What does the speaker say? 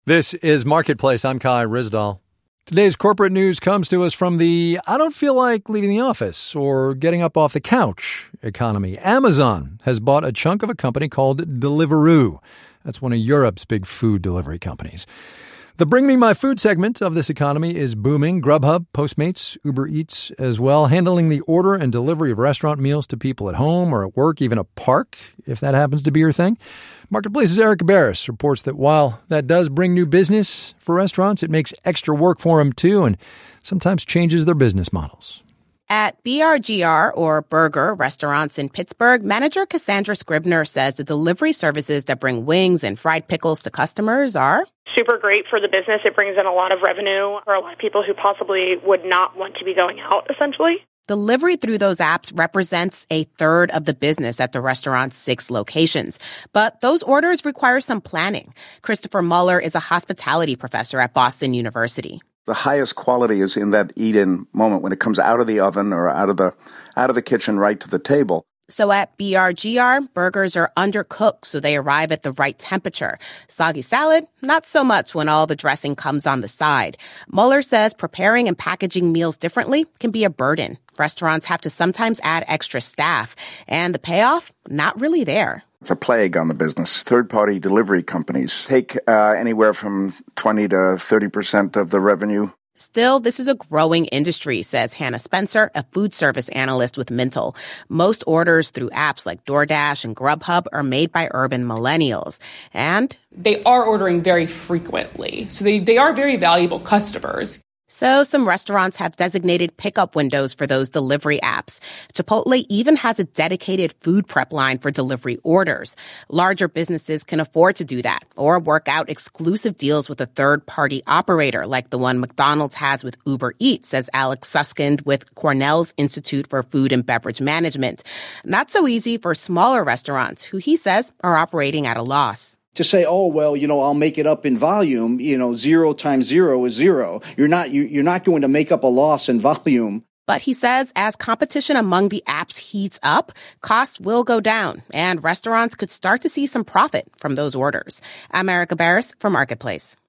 This is Marketplace. I'm Kai Rizdal. Today's corporate news comes to us from the I don't feel like leaving the office or getting up off the couch economy. Amazon has bought a chunk of a company called Deliveroo. That's one of Europe's big food delivery companies. The Bring Me My Food segment of this economy is booming. Grubhub, Postmates, Uber Eats as well, handling the order and delivery of restaurant meals to people at home or at work, even a park, if that happens to be your thing. Marketplace's Erica Barris reports that while that does bring new business for restaurants, it makes extra work for them too and sometimes changes their business models. At BRGR, or Burger Restaurants in Pittsburgh, manager Cassandra Scribner says the delivery services that bring wings and fried pickles to customers are super great for the business. It brings in a lot of revenue for a lot of people who possibly would not want to be going out, essentially. Delivery through those apps represents a third of the business at the restaurant's 6 locations. But those orders require some planning. Christopher Muller is a hospitality professor at Boston University. The highest quality is in that eat-in moment when it comes out of the oven or out of the kitchen right to the table. So at BRGR, burgers are undercooked so they arrive at the right temperature. Soggy salad, not so much when all the dressing comes on the side. Muller says preparing and packaging meals differently can be a burden. Restaurants have to sometimes add extra staff. And the payoff, not really there. It's a plague on the business. Third-party delivery companies take anywhere from 20 to 30% of the revenue. Still, this is a growing industry, says Hannah Spencer, a food service analyst with Mintel. Most orders through apps like DoorDash and Grubhub are made by urban millennials. And they are ordering very frequently, so they are very valuable customers. So some restaurants have designated pickup windows for those delivery apps. Chipotle even has a dedicated food prep line for delivery orders. Larger businesses can afford to do that or work out exclusive deals with a third-party operator like the one McDonald's has with Uber Eats, says Alex Suskind with Cornell's Institute for Food and Beverage Management. Not so easy for smaller restaurants who he says are operating at a loss. To say, oh, well, I'll make it up in volume, 0 times 0 is 0. You're not going to make up a loss in volume. But he says as competition among the apps heats up, costs will go down and restaurants could start to see some profit from those orders. I'm Erica Barris for Marketplace.